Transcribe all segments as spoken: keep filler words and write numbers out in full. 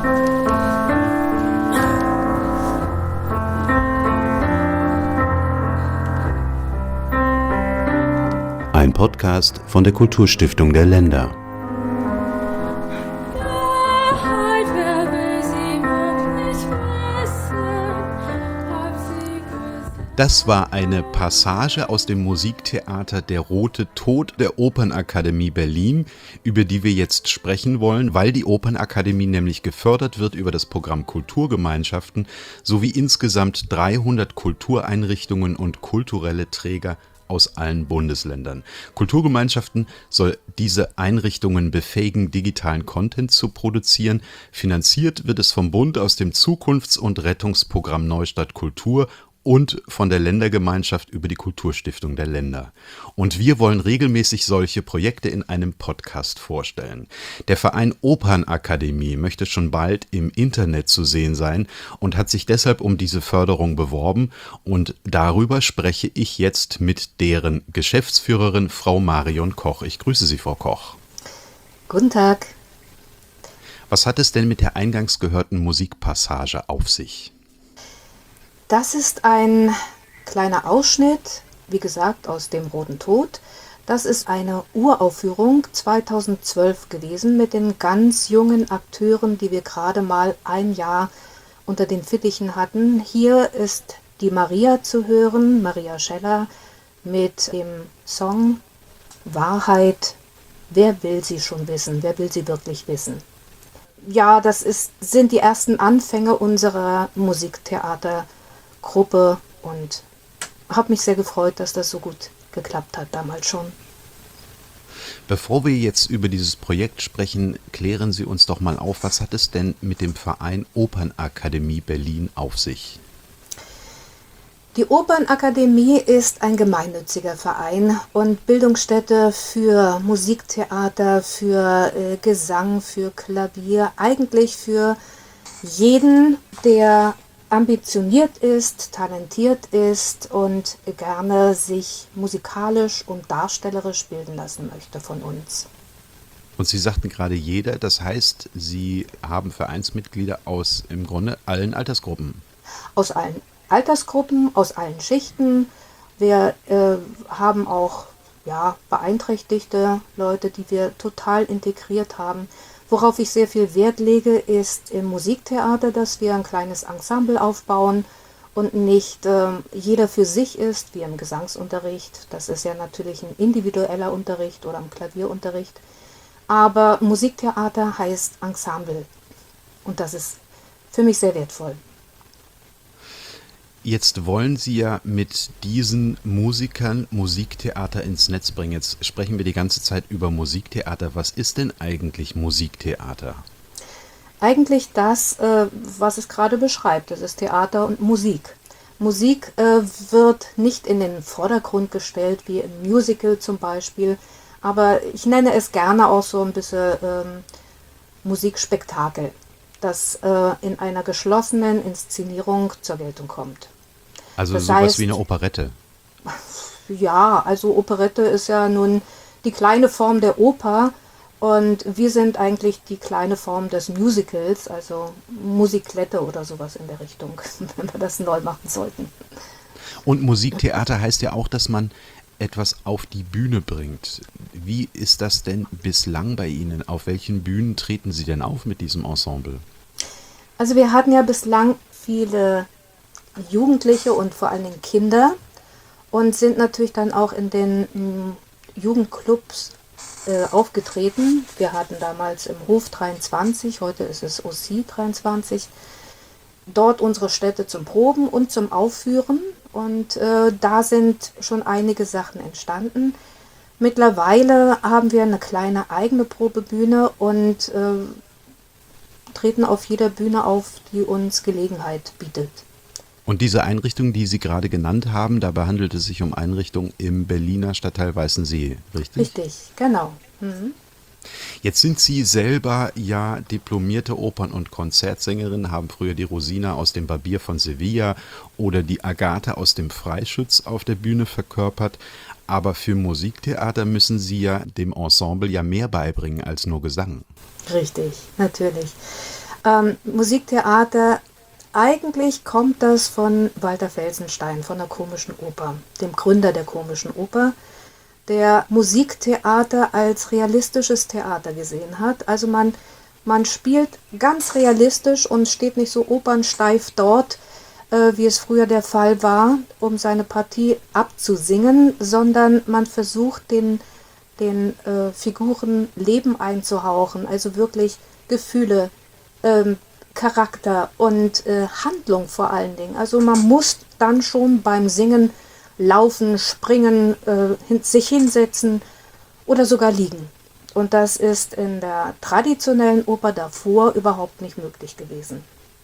Ein Podcast von der Kulturstiftung der Länder. Das war eine Passage aus dem Musiktheater Der Rote Tod der Opernakademie Berlin, über die wir jetzt sprechen wollen, weil die Opernakademie nämlich gefördert wird über das Programm Kulturgemeinschaften sowie insgesamt dreihundert Kultureinrichtungen und kulturelle Träger aus allen Bundesländern. Kulturgemeinschaften soll diese Einrichtungen befähigen, digitalen Content zu produzieren. Finanziert wird es vom Bund aus dem Zukunfts- und Rettungsprogramm Neustadt Kultur und von der Ländergemeinschaft über die Kulturstiftung der Länder. Und wir wollen regelmäßig solche Projekte in einem Podcast vorstellen. Der Verein Opernakademie möchte schon bald im Internet zu sehen sein und hat sich deshalb um diese Förderung beworben. Und darüber spreche ich jetzt mit deren Geschäftsführerin, Frau Marion Koch. Ich grüße Sie, Frau Koch. Guten Tag. Was hat es denn mit der eingangs gehörten Musikpassage auf sich? Das ist ein kleiner Ausschnitt, wie gesagt, aus dem Roten Tod. Das ist eine Uraufführung zweitausendzwölf gewesen mit den ganz jungen Akteuren, die wir gerade mal ein Jahr unter den Fittichen hatten. Hier ist die Maria zu hören, Maria Scheller, mit dem Song Wahrheit. Wer will sie schon wissen? Wer will sie wirklich wissen? Ja, das ist, sind die ersten Anfänge unserer Musiktheater Gruppe und habe mich sehr gefreut, dass das so gut geklappt hat damals schon. Bevor wir jetzt über dieses Projekt sprechen, klären Sie uns doch mal auf, was hat es denn mit dem Verein Opernakademie Berlin auf sich? Die Opernakademie ist ein gemeinnütziger Verein und Bildungsstätte für Musiktheater, für äh, Gesang, für Klavier, eigentlich für jeden, der ambitioniert ist, talentiert ist und gerne sich musikalisch und darstellerisch bilden lassen möchte von uns. Und Sie sagten gerade jeder, das heißt, Sie haben Vereinsmitglieder aus im Grunde allen Altersgruppen? Aus allen Altersgruppen, aus allen Schichten. Wir äh, haben auch ja, beeinträchtigte Leute, die wir total integriert haben. Worauf ich sehr viel Wert lege, ist im Musiktheater, dass wir ein kleines Ensemble aufbauen und nicht äh, jeder für sich ist, wie im Gesangsunterricht. Das ist ja natürlich ein individueller Unterricht oder im Klavierunterricht. Aber Musiktheater heißt Ensemble und das ist für mich sehr wertvoll. Jetzt wollen Sie ja mit diesen Musikern Musiktheater ins Netz bringen. Jetzt sprechen wir die ganze Zeit über Musiktheater. Was ist denn eigentlich Musiktheater? Eigentlich das, äh, was es gerade beschreibt. Das ist Theater und Musik. Musik äh, wird nicht in den Vordergrund gestellt, wie im Musical zum Beispiel. Aber ich nenne es gerne auch so ein bisschen ähm, Musikspektakel, das äh, in einer geschlossenen Inszenierung zur Geltung kommt. Also Das sowas heißt, wie eine Operette. Ja, also Operette ist ja nun die kleine Form der Oper und wir sind eigentlich die kleine Form des Musicals, also Musiklette oder sowas in der Richtung, wenn wir das neu machen sollten. Und Musiktheater heißt ja auch, dass man etwas auf die Bühne bringt. Wie ist das denn bislang bei Ihnen? Auf welchen Bühnen treten Sie denn auf mit diesem Ensemble? Also wir hatten ja bislang viele Jugendliche und vor allen Dingen Kinder und sind natürlich dann auch in den m, Jugendclubs äh, aufgetreten. Wir hatten damals im Hof dreiundzwanzig, heute ist es O C dreiundzwanzig, dort unsere Stätte zum Proben und zum Aufführen und äh, da sind schon einige Sachen entstanden. Mittlerweile haben wir eine kleine eigene Probebühne und äh, treten auf jeder Bühne auf, die uns Gelegenheit bietet. Und diese Einrichtung, die Sie gerade genannt haben, dabei handelt es sich um Einrichtungen im Berliner Stadtteil Weißensee, richtig? Richtig, genau. Mhm. Jetzt sind Sie selber ja diplomierte Opern- und Konzertsängerin, haben früher die Rosina aus dem Barbier von Sevilla oder die Agathe aus dem Freischütz auf der Bühne verkörpert. Aber für Musiktheater müssen Sie ja dem Ensemble ja mehr beibringen als nur Gesang. Richtig, natürlich. Ähm, Musiktheater, eigentlich kommt das von Walter Felsenstein, von der Komischen Oper, dem Gründer der Komischen Oper, der Musiktheater als realistisches Theater gesehen hat. Also man, man spielt ganz realistisch und steht nicht so opernsteif dort, äh, wie es früher der Fall war, um seine Partie abzusingen, sondern man versucht den, den äh, Figuren Leben einzuhauchen, also wirklich Gefühle, ähm, Charakter und äh, Handlung vor allen Dingen. Also man muss dann schon beim Singen laufen, springen, äh, hin, sich hinsetzen oder sogar liegen. Und das ist in der traditionellen Oper davor überhaupt nicht möglich gewesen.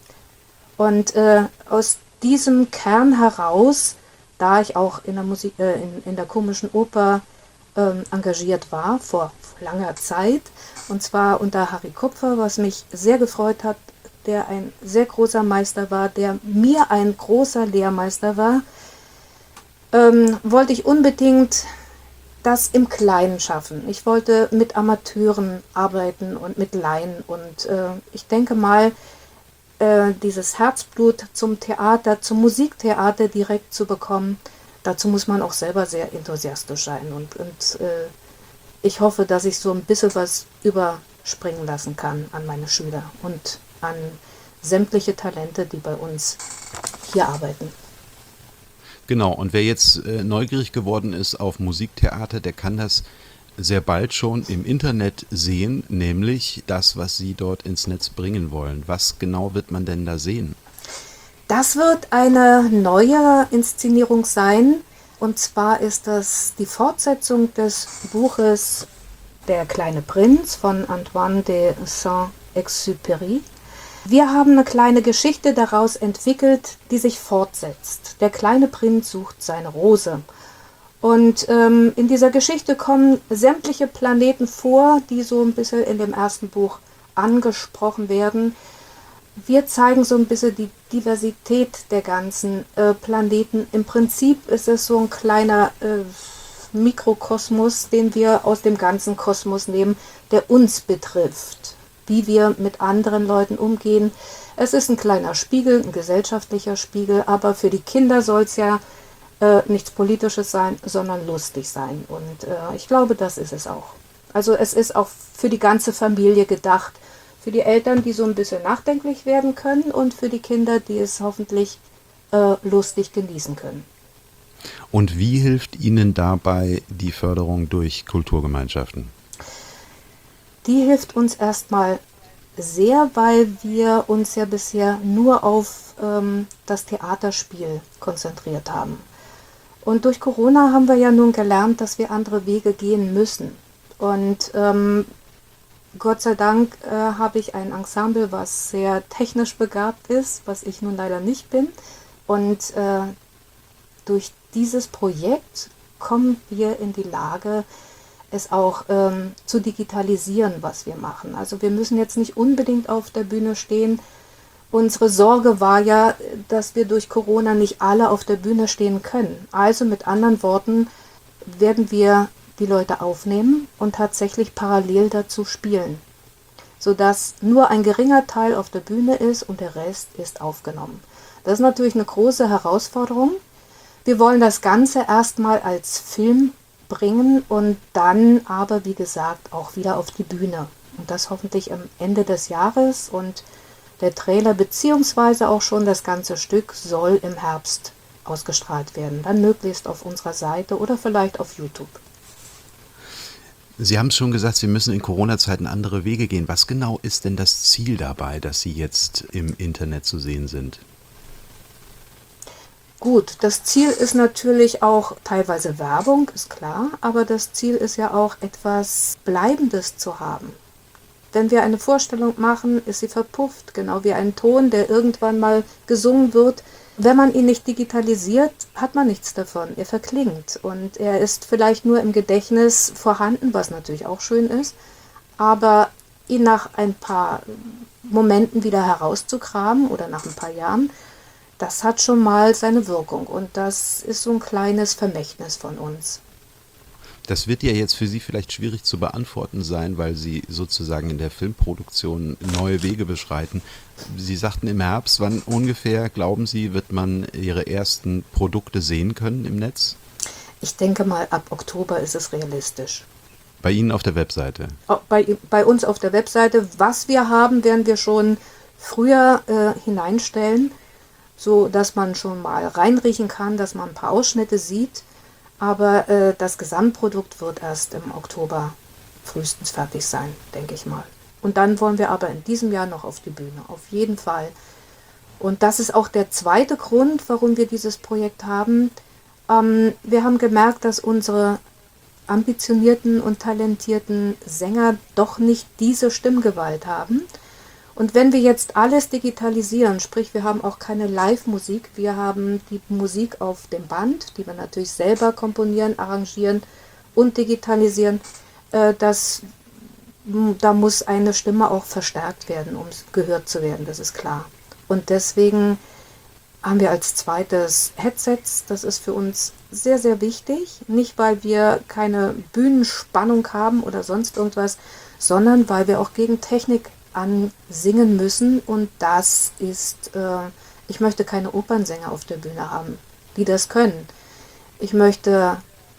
Und äh, aus diesem Kern heraus, da ich auch in der, Musik, äh, in, in der Komischen Oper ähm, engagiert war, vor, vor langer Zeit, und zwar unter Harry Kupfer, was mich sehr gefreut hat, der ein sehr großer Meister war, der mir ein großer Lehrmeister war, ähm, wollte ich unbedingt das im Kleinen schaffen. Ich wollte mit Amateuren arbeiten und mit Laien. Und äh, ich denke mal, äh, dieses Herzblut zum Theater, zum Musiktheater direkt zu bekommen, dazu muss man auch selber sehr enthusiastisch sein. Und, und äh, ich hoffe, dass ich so ein bisschen was überspringen lassen kann an meine Schüler und an sämtliche Talente, die bei uns hier arbeiten. Genau, und wer jetzt äh, neugierig geworden ist auf Musiktheater, der kann das sehr bald schon im Internet sehen, nämlich das, was Sie dort ins Netz bringen wollen. Was genau wird man denn da sehen? Das wird eine neue Inszenierung sein, und zwar ist das die Fortsetzung des Buches Der kleine Prinz von Antoine de Saint-Exupéry. Wir haben eine kleine Geschichte daraus entwickelt, die sich fortsetzt. Der kleine Prinz sucht seine Rose. Und ähm, in dieser Geschichte kommen sämtliche Planeten vor, die so ein bisschen in dem ersten Buch angesprochen werden. Wir zeigen so ein bisschen die Diversität der ganzen äh, Planeten. Im Prinzip ist es so ein kleiner äh, Mikrokosmos, den wir aus dem ganzen Kosmos nehmen, der uns betrifft. Wie wir mit anderen Leuten umgehen. Es ist ein kleiner Spiegel, ein gesellschaftlicher Spiegel, aber für die Kinder soll es ja äh, nichts Politisches sein, sondern lustig sein. Und äh, ich glaube, das ist es auch. Also es ist auch für die ganze Familie gedacht. Für die Eltern, die so ein bisschen nachdenklich werden können, und für die Kinder, die es hoffentlich äh, lustig genießen können. Und wie hilft Ihnen dabei die Förderung durch Kulturgemeinschaften? Die hilft uns erstmal sehr, weil wir uns ja bisher nur auf ähm, das Theaterspiel konzentriert haben. Und durch Corona haben wir ja nun gelernt, dass wir andere Wege gehen müssen. Und ähm, Gott sei Dank äh, habe ich ein Ensemble, was sehr technisch begabt ist, was ich nun leider nicht bin. Und äh, durch dieses Projekt kommen wir in die Lage, es auch ähm, zu digitalisieren, was wir machen. Also wir müssen jetzt nicht unbedingt auf der Bühne stehen. Unsere Sorge war ja, dass wir durch Corona nicht alle auf der Bühne stehen können. Also mit anderen Worten werden wir die Leute aufnehmen und tatsächlich parallel dazu spielen, sodass nur ein geringer Teil auf der Bühne ist und der Rest ist aufgenommen. Das ist natürlich eine große Herausforderung. Wir wollen das Ganze erstmal als Film bringen und dann aber, wie gesagt, auch wieder auf die Bühne. Und das hoffentlich am Ende des Jahres, und der Trailer beziehungsweise auch schon das ganze Stück soll im Herbst ausgestrahlt werden. Dann möglichst auf unserer Seite oder vielleicht auf YouTube. Sie haben es schon gesagt, Sie müssen in Corona-Zeiten andere Wege gehen. Was genau ist denn das Ziel dabei, dass Sie jetzt im Internet zu sehen sind? Gut, das Ziel ist natürlich auch teilweise Werbung, ist klar, aber das Ziel ist ja auch etwas Bleibendes zu haben. Wenn wir eine Vorstellung machen, ist sie verpufft, genau wie ein Ton, der irgendwann mal gesungen wird. Wenn man ihn nicht digitalisiert, hat man nichts davon. Er verklingt und er ist vielleicht nur im Gedächtnis vorhanden, was natürlich auch schön ist, aber ihn nach ein paar Momenten wieder herauszukramen oder nach ein paar Jahren, das hat schon mal seine Wirkung, und das ist so ein kleines Vermächtnis von uns. Das wird ja jetzt für Sie vielleicht schwierig zu beantworten sein, weil Sie sozusagen in der Filmproduktion neue Wege beschreiten. Sie sagten im Herbst, wann ungefähr, glauben Sie, wird man Ihre ersten Produkte sehen können im Netz? Ich denke mal, ab Oktober ist es realistisch. Bei Ihnen auf der Webseite? Bei, bei uns auf der Webseite. Was wir haben, werden wir schon früher äh, hineinstellen, so dass man schon mal reinriechen kann, dass man ein paar Ausschnitte sieht. Aber äh, das Gesamtprodukt wird erst im Oktober frühestens fertig sein, denke ich mal. Und dann wollen wir aber in diesem Jahr noch auf die Bühne, auf jeden Fall. Und das ist auch der zweite Grund, warum wir dieses Projekt haben. Ähm, wir haben gemerkt, dass unsere ambitionierten und talentierten Sänger doch nicht diese Stimmgewalt haben. Und wenn wir jetzt alles digitalisieren, sprich wir haben auch keine Live-Musik, wir haben die Musik auf dem Band, die wir natürlich selber komponieren, arrangieren und digitalisieren, äh, das, da muss eine Stimme auch verstärkt werden, um gehört zu werden, das ist klar. Und deswegen haben wir als zweites Headsets, das ist für uns sehr, sehr wichtig, nicht weil wir keine Bühnenspannung haben oder sonst irgendwas, sondern weil wir auch gegen Technik ansingen müssen und das ist, äh, ich möchte keine Opernsänger auf der Bühne haben, die das können. Ich möchte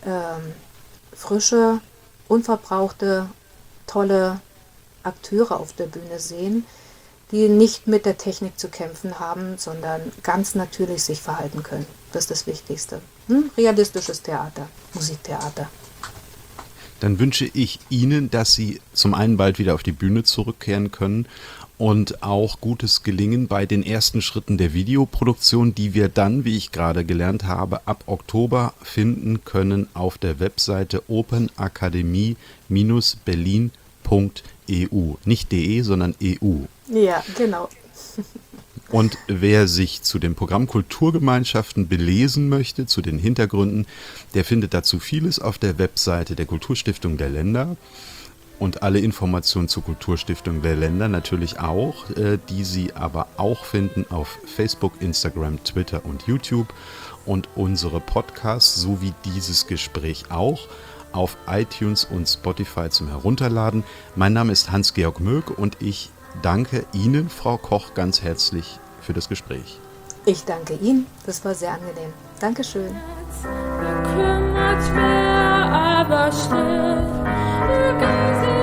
äh, frische, unverbrauchte, tolle Akteure auf der Bühne sehen, die nicht mit der Technik zu kämpfen haben, sondern ganz natürlich sich verhalten können. Das ist das Wichtigste. Hm? Realistisches Theater, Musiktheater. Dann wünsche ich Ihnen, dass Sie zum einen bald wieder auf die Bühne zurückkehren können und auch gutes Gelingen bei den ersten Schritten der Videoproduktion, die wir dann, wie ich gerade gelernt habe, ab Oktober finden können auf der Webseite opernakademie Bindestrich berlin Punkt e u. Nicht de, sondern E U. Ja, genau. Und wer sich zu den Programm Kulturgemeinschaften belesen möchte, zu den Hintergründen, der findet dazu vieles auf der Webseite der Kulturstiftung der Länder und alle Informationen zur Kulturstiftung der Länder natürlich auch, äh, die Sie aber auch finden auf Facebook, Instagram, Twitter und YouTube und unsere Podcasts sowie dieses Gespräch auch auf iTunes und Spotify zum Herunterladen. Mein Name ist Hans-Georg Möck und ich danke Ihnen, Frau Koch, ganz herzlich für das Gespräch. Ich danke Ihnen, das war sehr angenehm. Dankeschön. Bekümmert wer aber still,